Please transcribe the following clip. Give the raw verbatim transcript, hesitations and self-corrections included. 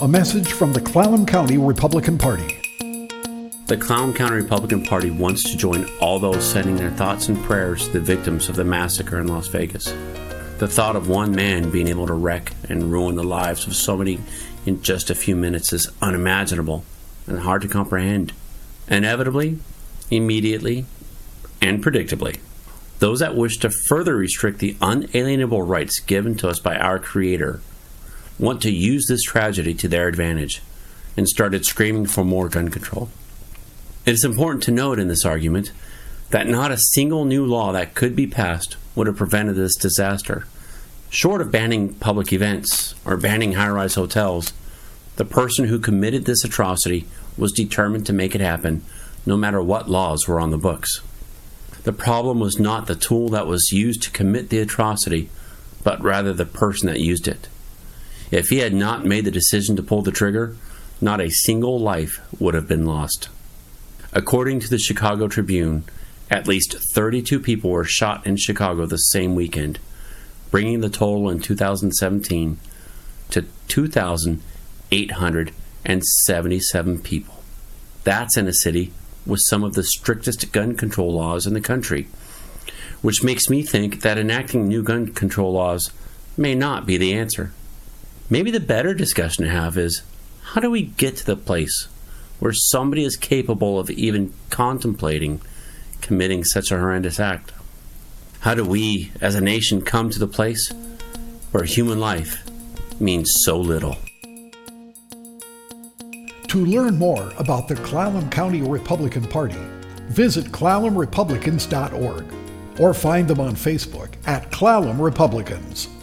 A message from the Clallam County Republican Party. The Clallam County Republican Party wants to join all those sending their thoughts and prayers to the victims of the massacre in Las Vegas. The thought of one man being able to wreck and ruin the lives of so many in just a few minutes is unimaginable and hard to comprehend. Inevitably, immediately, and predictably, those that wish to further restrict the unalienable rights given to us by our Creator want to use this tragedy to their advantage and started screaming for more gun control. It is important to note in this argument that not a single new law that could be passed would have prevented this disaster. Short of banning public events or banning high-rise hotels, the person who committed this atrocity was determined to make it happen, no matter what laws were on the books. The problem was not the tool that was used to commit the atrocity, but rather the person that used it. If he had not made the decision to pull the trigger, not a single life would have been lost. According to the Chicago Tribune, at least thirty-two people were shot in Chicago the same weekend, bringing the total in two thousand seventeen to two thousand eight hundred seventy-seven people. That's in a city with some of the strictest gun control laws in the country, which makes me think that enacting new gun control laws may not be the answer. Maybe the better discussion to have is, how do we get to the place where somebody is capable of even contemplating committing such a horrendous act? How do we, as a nation, come to the place where human life means so little? To learn more about the Clallam County Republican Party, visit clallam republicans dot org or find them on Facebook at Clallam Republicans.